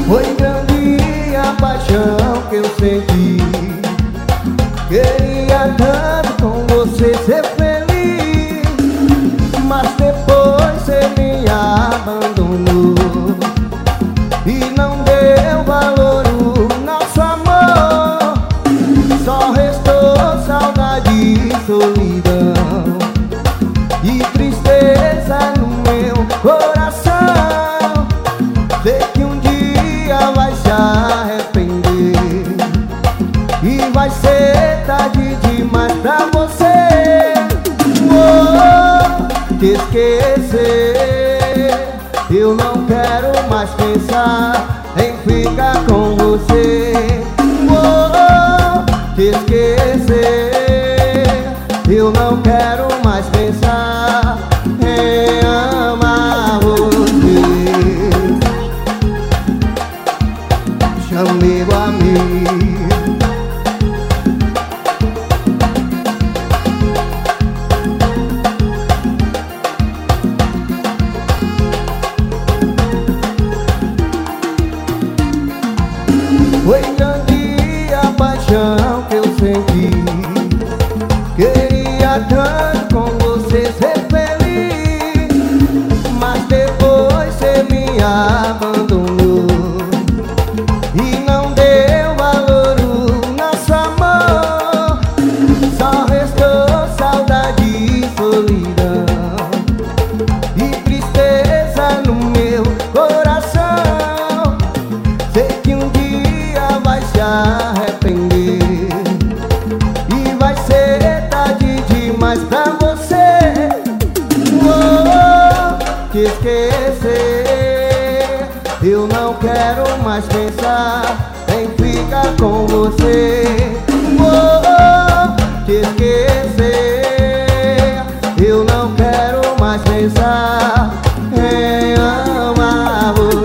Foi grande a paixão que eu senti. Queria tanto com você ser feliz, mas depois você me abandonou e não deu valor ao nosso amor. Só restou saudade e solidão e tristeza no meu coração. Sei que um dia vai se arrepender e vai ser tarde demais pra você. Te esquecer, eu não quero mais pensar em ficar com você. Te esquecer, eu não quero mais pensar em amar você. Chamei o amigo. Foi grande a paixão que eu senti. Queria tanto com você ser feliz, mas depois você me abandonou e não deu valor ao nosso amor. Só restou saudade e solidão e tristeza no meu coração. Sei que um dia vai se arrepender e vai ser tarde demais pra você. Te esquecer, eu não quero mais pensar em ficar com você. Te esquecer, eu não quero mais pensar em amar você.